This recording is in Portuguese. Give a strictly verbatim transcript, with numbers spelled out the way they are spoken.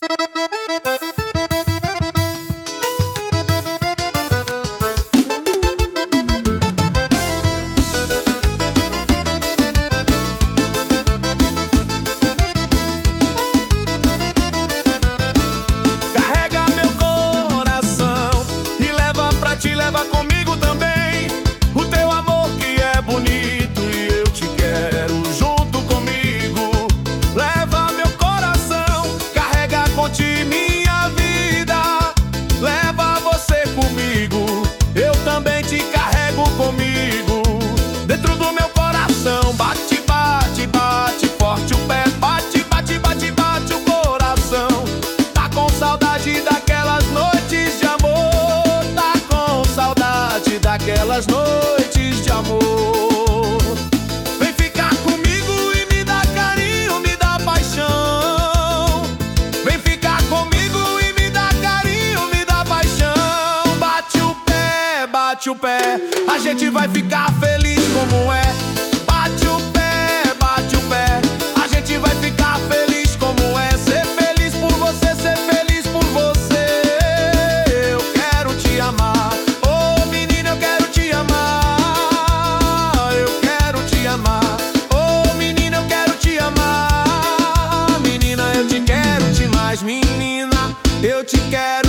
Carrega meu coração e leva pra ti, leva comigo também. O teu amor que é bonito e eu te quero junto comigo. Leva meu coração, carrega contigo minha vida. Leva você comigo, eu também te carrego comigo. Dentro do meu coração bate, bate, bate forte o pé. Bate, bate, bate, bate o coração. Tá com saudade daquelas noites de amor. Tá com saudade daquelas noites de amor. Vem ficar comigo e me dá carinho, me dá paixão. Vem ficar comigo e me dá carinho, me dá paixão. Bate o pé, bate o pé, a gente vai ficar feliz como é. Bate o pé, bate o pé, a gente vai ficar feliz como é. Ser feliz por você, ser feliz por você. Eu quero te amar, oh menina, eu quero te amar. Eu quero te amar, oh menina, eu quero te amar. Menina, eu te quero demais, menina, eu te quero